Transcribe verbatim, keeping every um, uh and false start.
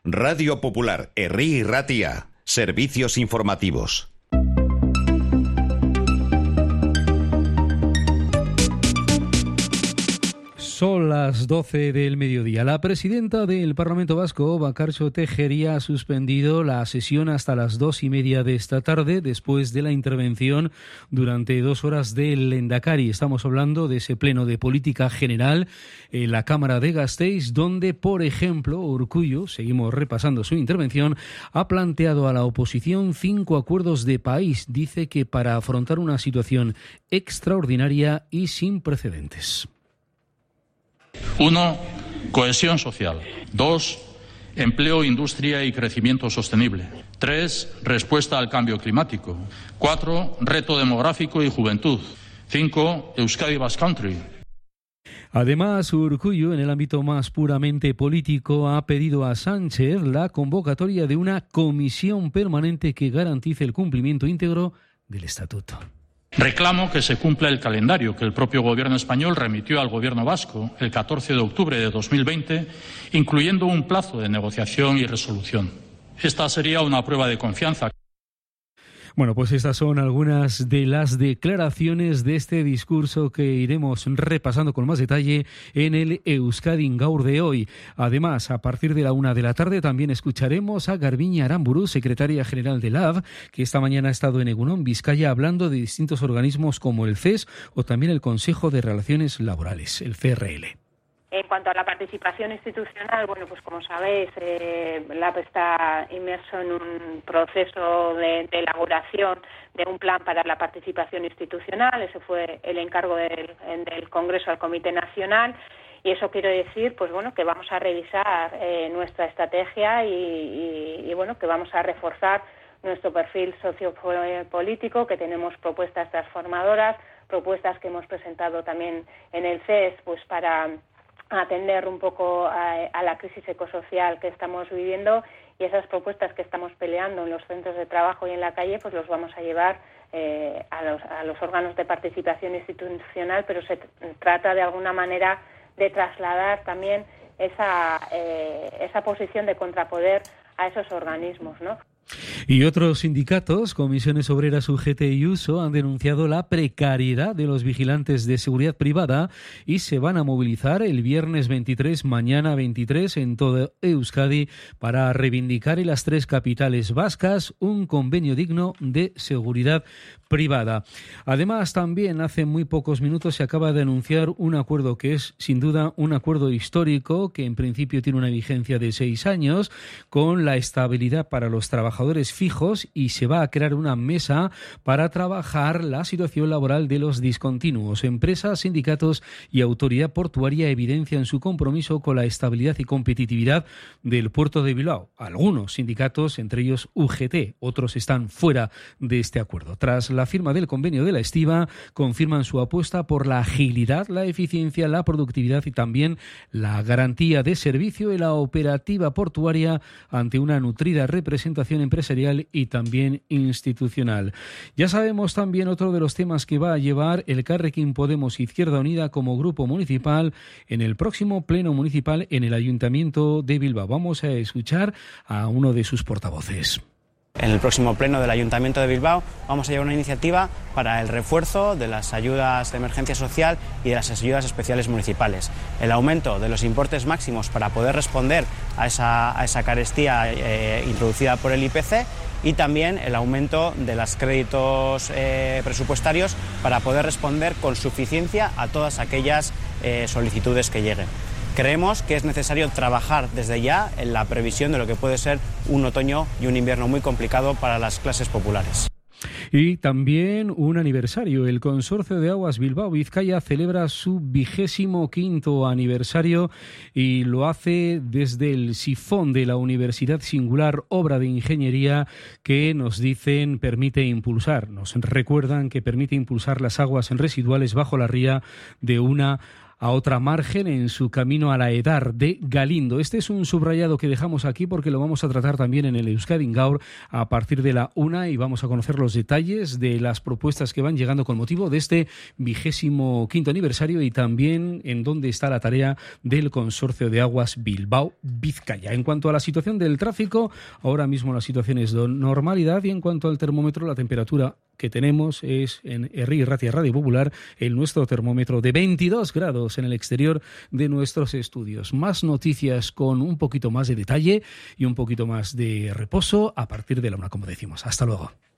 Radio Popular, Herri y Ratia. Servicios informativos. Son las doce del mediodía. La presidenta del Parlamento Vasco, Bakartxo Tejeria, ha suspendido la sesión hasta las dos y media de esta tarde, después de la intervención durante dos horas del Lehendakari. Estamos hablando de ese pleno de política general en la Cámara de Gasteiz, donde, por ejemplo, Urkullu, seguimos repasando su intervención, ha planteado a la oposición cinco acuerdos de país. Dice que para afrontar una situación extraordinaria y sin precedentes. Uno, cohesión social. Dos, empleo, industria y crecimiento sostenible. Tres, respuesta al cambio climático. Cuatro, reto demográfico y juventud. Cinco, Euskadi Basque Country. Además, Urkullu, en el ámbito más puramente político, ha pedido a Sánchez la convocatoria de una comisión permanente que garantice el cumplimiento íntegro del Estatuto. Reclamo que se cumpla el calendario que el propio Gobierno español remitió al Gobierno vasco el catorce de octubre de dos mil veinte, incluyendo un plazo de negociación y resolución. Esta sería una prueba de confianza. Bueno, pues estas son algunas de las declaraciones de este discurso que iremos repasando con más detalle en el Euskadi Gaur de hoy. Además, a partir de la una de la tarde también escucharemos a Garbiñe Aramburu, secretaria general de L A B, que esta mañana ha estado en Egunon, Vizcaya, hablando de distintos organismos como el C E S o también el Consejo de Relaciones Laborales, el C R L. En cuanto a la participación institucional, bueno, pues como sabéis, eh, L A B está inmerso en un proceso de, de elaboración de un plan para la participación institucional. Ese fue el encargo del, del Congreso al Comité Nacional. Y eso quiere decir, pues bueno, que vamos a revisar eh, nuestra estrategia y, y, y, bueno, que vamos a reforzar nuestro perfil sociopolítico, que tenemos propuestas transformadoras, propuestas que hemos presentado también en el C E S, pues para atender un poco a, a la crisis ecosocial que estamos viviendo, y esas propuestas que estamos peleando en los centros de trabajo y en la calle, pues los vamos a llevar eh, a, los, a los órganos de participación institucional, pero se t- trata de alguna manera de trasladar también esa, eh, esa posición de contrapoder a esos organismos, ¿no? Y otros sindicatos, Comisiones Obreras, U G T y U S O, han denunciado la precariedad de los vigilantes de seguridad privada y se van a movilizar el viernes veintitrés, mañana veintitrés, en toda Euskadi para reivindicar en las tres capitales vascas un convenio digno de seguridad privada. Además, también hace muy pocos minutos se acaba de anunciar un acuerdo que es, sin duda, un acuerdo histórico que en principio tiene una vigencia de seis años con la estabilidad para los trabajadores fijos, y se va a crear una mesa para trabajar la situación laboral de los discontinuos. Empresas, sindicatos y autoridad portuaria evidencian su compromiso con la estabilidad y competitividad del puerto de Bilbao. Algunos sindicatos, entre ellos U G T, otros están fuera de este acuerdo. Tras la firma del convenio de la estiba, confirman su apuesta por la agilidad, la eficiencia, la productividad y también la garantía de servicio en la operativa portuaria ante una nutrida representación empresarial y también institucional. Ya sabemos también otro de los temas que va a llevar el Elkarrekin Podemos Izquierda Unida como grupo municipal en el próximo pleno municipal en el Ayuntamiento de Bilbao. Vamos a escuchar a uno de sus portavoces. En el próximo pleno del Ayuntamiento de Bilbao vamos a llevar una iniciativa para el refuerzo de las ayudas de emergencia social y de las ayudas especiales municipales. El aumento de los importes máximos para poder responder a esa, a esa carestía eh, introducida por el I P C, y también el aumento de los créditos eh, presupuestarios para poder responder con suficiencia a todas aquellas eh, solicitudes que lleguen. Creemos que es necesario trabajar desde ya en la previsión de lo que puede ser un otoño y un invierno muy complicado para las clases populares. Y también un aniversario. El Consorcio de Aguas Bilbao-Vizcaya celebra su vigésimo quinto aniversario y lo hace desde el sifón de la Universidad Singular, obra de ingeniería que nos dicen permite impulsar, nos recuerdan que permite impulsar las aguas residuales bajo la ría de una a otra margen en su camino a la Edar de Galindo. Este es un subrayado que dejamos aquí porque lo vamos a tratar también en el Euskadi Gaur a partir de la una y vamos a conocer los detalles de las propuestas que van llegando con motivo de este vigésimo quinto aniversario y también en dónde está la tarea del Consorcio de Aguas Bilbao-Vizcaya. En cuanto a la situación del tráfico, ahora mismo la situación es de normalidad y en cuanto al termómetro, la temperatura que tenemos es en Herri Ratia Radio Popular, el nuestro termómetro de veintidós grados en el exterior de nuestros estudios. Más noticias con un poquito más de detalle y un poquito más de reposo a partir de la una, como decimos. Hasta luego.